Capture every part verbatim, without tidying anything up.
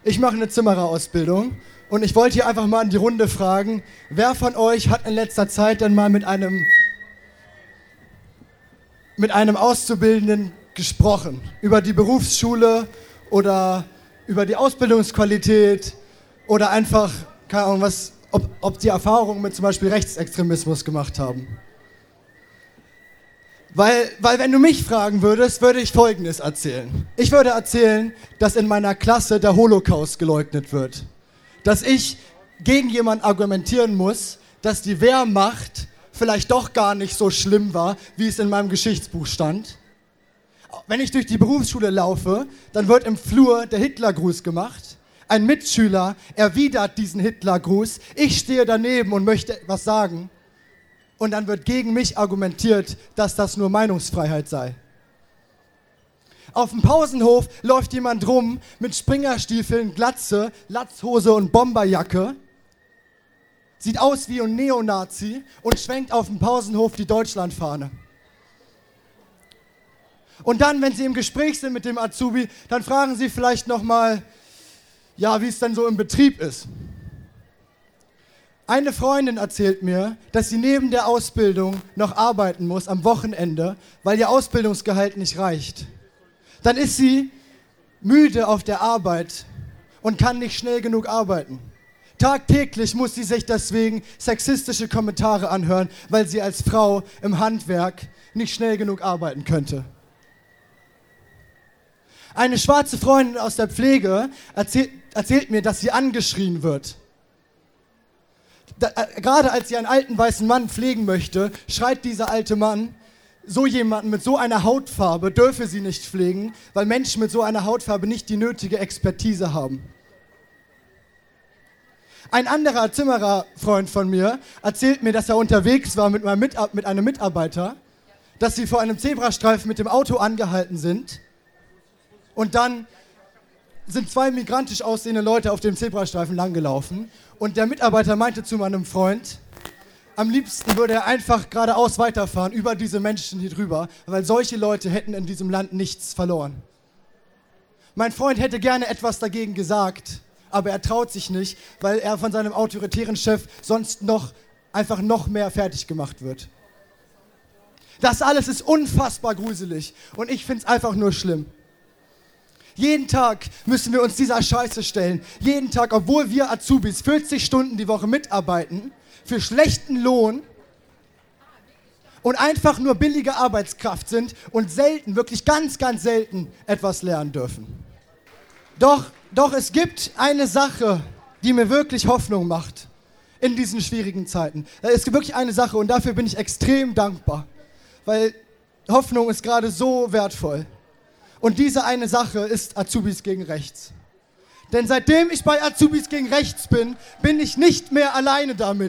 Ich mache eine Zimmererausbildung und ich wollte hier einfach mal in die Runde fragen, wer von euch hat in letzter Zeit denn mal mit einem, mit einem Auszubildenden gesprochen? Über die Berufsschule oder über die Ausbildungsqualität oder einfach, keine Ahnung, was, ob, ob die Erfahrungen mit zum Beispiel Rechtsextremismus gemacht haben. Weil, weil wenn du mich fragen würdest, würde ich Folgendes erzählen. Ich würde erzählen, dass in meiner Klasse der Holocaust geleugnet wird. Dass ich gegen jemanden argumentieren muss, dass die Wehrmacht vielleicht doch gar nicht so schlimm war, wie es in meinem Geschichtsbuch stand. Wenn ich durch die Berufsschule laufe, dann wird im Flur der Hitlergruß gemacht. Ein Mitschüler erwidert diesen Hitlergruß. Ich stehe daneben und möchte etwas sagen. Und dann wird gegen mich argumentiert, dass das nur Meinungsfreiheit sei. Auf dem Pausenhof läuft jemand rum mit Springerstiefeln, Glatze, Latzhose und Bomberjacke. Sieht aus wie ein Neonazi und schwenkt auf dem Pausenhof die Deutschlandfahne. Und dann, wenn Sie im Gespräch sind mit dem Azubi, dann fragen Sie vielleicht nochmal, ja, wie es denn so im Betrieb ist. Eine Freundin erzählt mir, dass sie neben der Ausbildung noch arbeiten muss am Wochenende, weil ihr Ausbildungsgehalt nicht reicht. Dann ist sie müde auf der Arbeit und kann nicht schnell genug arbeiten. Tagtäglich muss sie sich deswegen sexistische Kommentare anhören, weil sie als Frau im Handwerk nicht schnell genug arbeiten könnte. Eine schwarze Freundin aus der Pflege erzählt, erzählt mir, dass sie angeschrien wird. Da, äh, gerade als sie einen alten weißen Mann pflegen möchte, schreit dieser alte Mann, so jemanden mit so einer Hautfarbe dürfe sie nicht pflegen, weil Menschen mit so einer Hautfarbe nicht die nötige Expertise haben. Ein anderer Zimmererfreund von mir erzählt mir, dass er unterwegs war mit, meinem Mit- mit einem Mitarbeiter, dass sie vor einem Zebrastreifen mit dem Auto angehalten sind und dann sind zwei migrantisch aussehende Leute auf dem Zebrastreifen langgelaufen und der Mitarbeiter meinte zu meinem Freund, am liebsten würde er einfach geradeaus weiterfahren über diese Menschen hier drüber, weil solche Leute hätten in diesem Land nichts verloren. Mein Freund hätte gerne etwas dagegen gesagt, aber er traut sich nicht, weil er von seinem autoritären Chef sonst noch einfach noch mehr fertig gemacht wird. Das alles ist unfassbar gruselig und ich find's einfach nur schlimm. Jeden Tag müssen wir uns dieser Scheiße stellen. Jeden Tag, obwohl wir Azubis vierzig Stunden die Woche mitarbeiten, für schlechten Lohn und einfach nur billige Arbeitskraft sind und selten, wirklich ganz, ganz selten etwas lernen dürfen. Doch, doch es gibt eine Sache, die mir wirklich Hoffnung macht in diesen schwierigen Zeiten. Es gibt wirklich eine Sache und dafür bin ich extrem dankbar, weil Hoffnung ist gerade so wertvoll. Und diese eine Sache ist Azubis gegen Rechts. Denn seitdem ich bei Azubis gegen Rechts bin, bin ich nicht mehr alleine damit.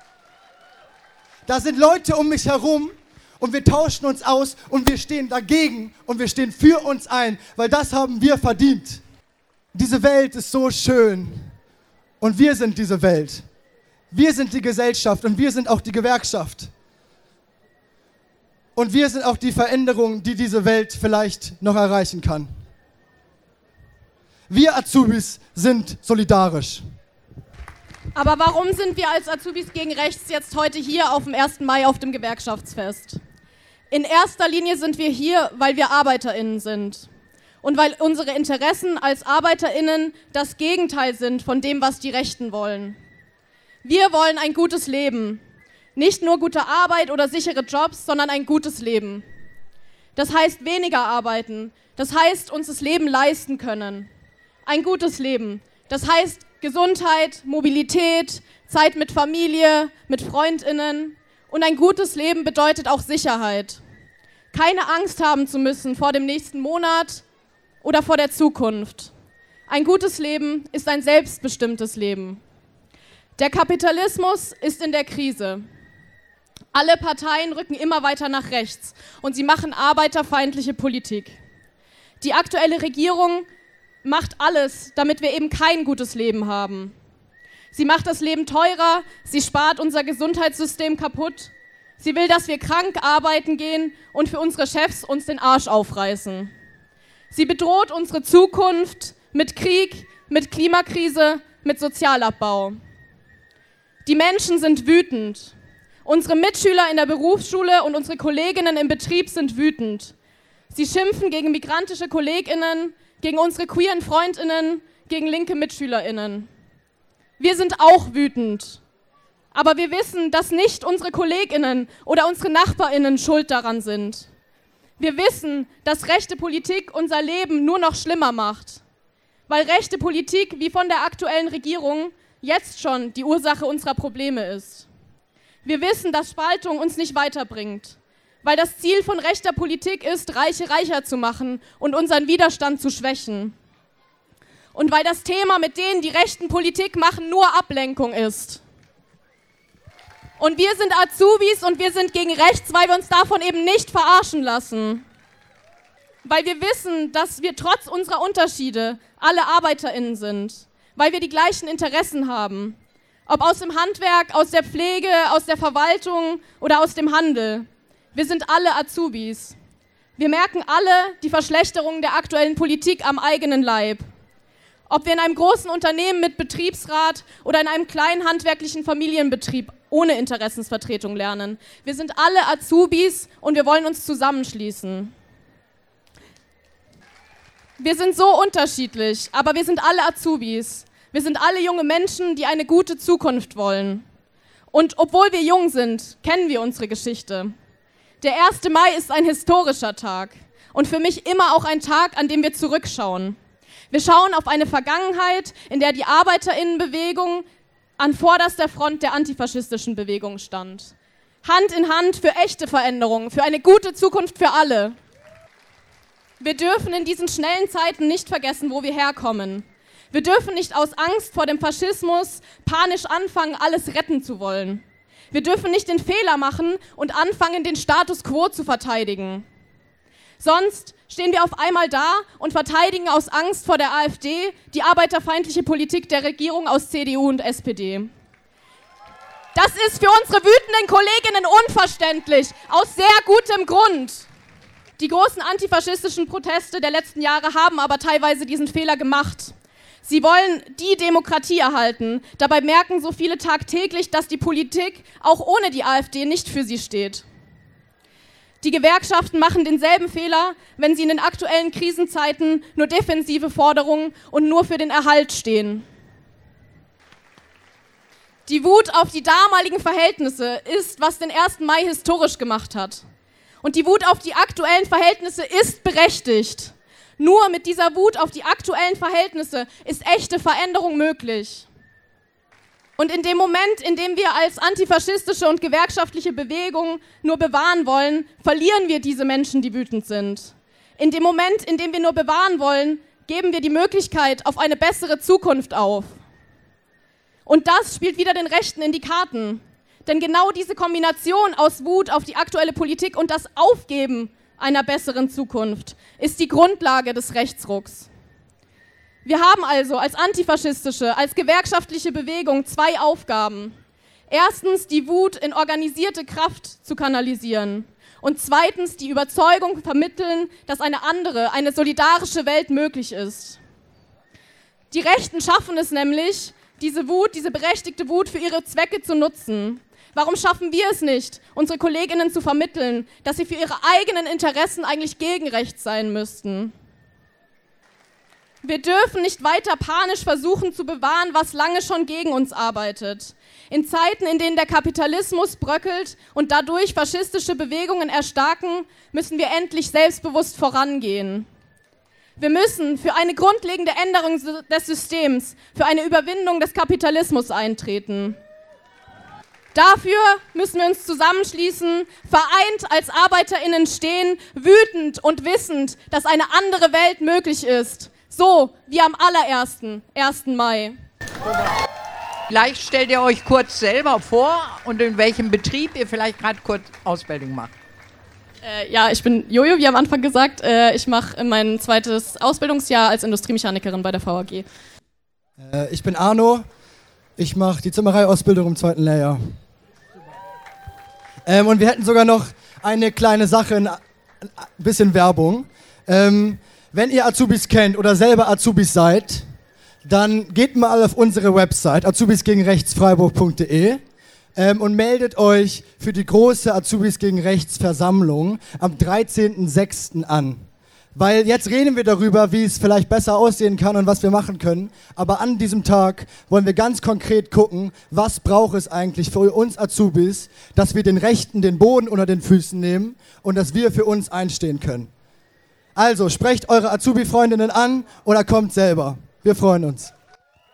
Da sind Leute um mich herum und wir tauschen uns aus und wir stehen dagegen und wir stehen für uns ein, weil das haben wir verdient. Diese Welt ist so schön und wir sind diese Welt. Wir sind die Gesellschaft und wir sind auch die Gewerkschaft. Und wir sind auch die Veränderung, die diese Welt vielleicht noch erreichen kann. Wir Azubis sind solidarisch. Aber warum sind wir als Azubis gegen Rechts jetzt heute hier auf dem ersten Mai auf dem Gewerkschaftsfest? In erster Linie sind wir hier, weil wir ArbeiterInnen sind. Und weil unsere Interessen als ArbeiterInnen das Gegenteil sind von dem, was die Rechten wollen. Wir wollen ein gutes Leben. Nicht nur gute Arbeit oder sichere Jobs, sondern ein gutes Leben. Das heißt weniger arbeiten. Das heißt uns das Leben leisten können. Ein gutes Leben. Das heißt Gesundheit, Mobilität, Zeit mit Familie, mit FreundInnen. Und ein gutes Leben bedeutet auch Sicherheit. Keine Angst haben zu müssen vor dem nächsten Monat oder vor der Zukunft. Ein gutes Leben ist ein selbstbestimmtes Leben. Der Kapitalismus ist in der Krise. Alle Parteien rücken immer weiter nach rechts und sie machen arbeiterfeindliche Politik. Die aktuelle Regierung macht alles, damit wir eben kein gutes Leben haben. Sie macht das Leben teurer, sie spart unser Gesundheitssystem kaputt. Sie will, dass wir krank arbeiten gehen und für unsere Chefs uns den Arsch aufreißen. Sie bedroht unsere Zukunft mit Krieg, mit Klimakrise, mit Sozialabbau. Die Menschen sind wütend. Unsere Mitschüler in der Berufsschule und unsere Kolleginnen im Betrieb sind wütend. Sie schimpfen gegen migrantische KollegInnen, gegen unsere queeren FreundInnen, gegen linke MitschülerInnen. Wir sind auch wütend. Aber wir wissen, dass nicht unsere KollegInnen oder unsere NachbarInnen schuld daran sind. Wir wissen, dass rechte Politik unser Leben nur noch schlimmer macht. Weil rechte Politik, wie von der aktuellen Regierung, jetzt schon die Ursache unserer Probleme ist. Wir wissen, dass Spaltung uns nicht weiterbringt. Weil das Ziel von rechter Politik ist, Reiche reicher zu machen und unseren Widerstand zu schwächen. Und weil das Thema mit denen, die rechten Politik machen, nur Ablenkung ist. Und wir sind Azubis und wir sind gegen rechts, weil wir uns davon eben nicht verarschen lassen. Weil wir wissen, dass wir trotz unserer Unterschiede alle ArbeiterInnen sind. Weil wir die gleichen Interessen haben. Ob aus dem Handwerk, aus der Pflege, aus der Verwaltung oder aus dem Handel. Wir sind alle Azubis. Wir merken alle die Verschlechterung der aktuellen Politik am eigenen Leib. Ob wir in einem großen Unternehmen mit Betriebsrat oder in einem kleinen handwerklichen Familienbetrieb ohne Interessensvertretung lernen. Wir sind alle Azubis und wir wollen uns zusammenschließen. Wir sind so unterschiedlich, aber wir sind alle Azubis. Wir sind alle junge Menschen, die eine gute Zukunft wollen. Und obwohl wir jung sind, kennen wir unsere Geschichte. Der erste Mai ist ein historischer Tag und für mich immer auch ein Tag, an dem wir zurückschauen. Wir schauen auf eine Vergangenheit, in der die ArbeiterInnenbewegung an vorderster Front der antifaschistischen Bewegung stand. Hand in Hand für echte Veränderungen, für eine gute Zukunft für alle. Wir dürfen in diesen schnellen Zeiten nicht vergessen, wo wir herkommen. Wir dürfen nicht aus Angst vor dem Faschismus panisch anfangen, alles retten zu wollen. Wir dürfen nicht den Fehler machen und anfangen, den Status quo zu verteidigen. Sonst stehen wir auf einmal da und verteidigen aus Angst vor der AfD die arbeiterfeindliche Politik der Regierung aus C D U und S P D. Das ist für unsere wütenden Kolleginnen unverständlich, aus sehr gutem Grund. Die großen antifaschistischen Proteste der letzten Jahre haben aber teilweise diesen Fehler gemacht. Sie wollen die Demokratie erhalten. Dabei merken so viele tagtäglich, dass die Politik auch ohne die AfD nicht für sie steht. Die Gewerkschaften machen denselben Fehler, wenn sie in den aktuellen Krisenzeiten nur defensive Forderungen und nur für den Erhalt stehen. Die Wut auf die damaligen Verhältnisse ist, was den ersten Mai historisch gemacht hat. Und die Wut auf die aktuellen Verhältnisse ist berechtigt. Nur mit dieser Wut auf die aktuellen Verhältnisse ist echte Veränderung möglich. Und in dem Moment, in dem wir als antifaschistische und gewerkschaftliche Bewegung nur bewahren wollen, verlieren wir diese Menschen, die wütend sind. In dem Moment, in dem wir nur bewahren wollen, geben wir die Möglichkeit auf eine bessere Zukunft auf. Und das spielt wieder den Rechten in die Karten. Denn genau diese Kombination aus Wut auf die aktuelle Politik und das Aufgeben einer besseren Zukunft ist die Grundlage des Rechtsrucks. Wir haben also als antifaschistische, als gewerkschaftliche Bewegung zwei Aufgaben. Erstens, die Wut in organisierte Kraft zu kanalisieren. Und zweitens, die Überzeugung vermitteln, dass eine andere, eine solidarische Welt möglich ist. Die Rechten schaffen es nämlich, diese Wut, diese berechtigte Wut für ihre Zwecke zu nutzen. Warum schaffen wir es nicht, unsere Kolleginnen zu vermitteln, dass sie für ihre eigenen Interessen eigentlich gegen rechts sein müssten? Wir dürfen nicht weiter panisch versuchen zu bewahren, was lange schon gegen uns arbeitet. In Zeiten, in denen der Kapitalismus bröckelt und dadurch faschistische Bewegungen erstarken, müssen wir endlich selbstbewusst vorangehen. Wir müssen für eine grundlegende Änderung des Systems, für eine Überwindung des Kapitalismus eintreten. Dafür müssen wir uns zusammenschließen, vereint als ArbeiterInnen stehen, wütend und wissend, dass eine andere Welt möglich ist. So wie am allerersten, ersten Mai. Vielleicht stellt ihr euch kurz selber vor und in welchem Betrieb ihr vielleicht gerade kurz Ausbildung macht. Äh, ja, ich bin Jojo, wie am Anfang gesagt. Äh, ich mache mein zweites Ausbildungsjahr als Industriemechanikerin bei der V A G. Äh, ich bin Arno. Ich mache die Zimmerei-Ausbildung im zweiten Lehrjahr. Ähm, und wir hätten sogar noch eine kleine Sache, ein, ein bisschen Werbung. Ähm, Wenn ihr Azubis kennt oder selber Azubis seid, dann geht mal auf unsere Website azubis gegen rechts freiburg punkt de ähm, und meldet euch für die große Azubis gegen Rechts Versammlung am dreizehnten sechsten an. Weil jetzt reden wir darüber, wie es vielleicht besser aussehen kann und was wir machen können. Aber an diesem Tag wollen wir ganz konkret gucken, was braucht es eigentlich für uns Azubis, dass wir den Rechten den Boden unter den Füßen nehmen und dass wir für uns einstehen können. Also sprecht eure Azubi-Freundinnen an oder kommt selber. Wir freuen uns.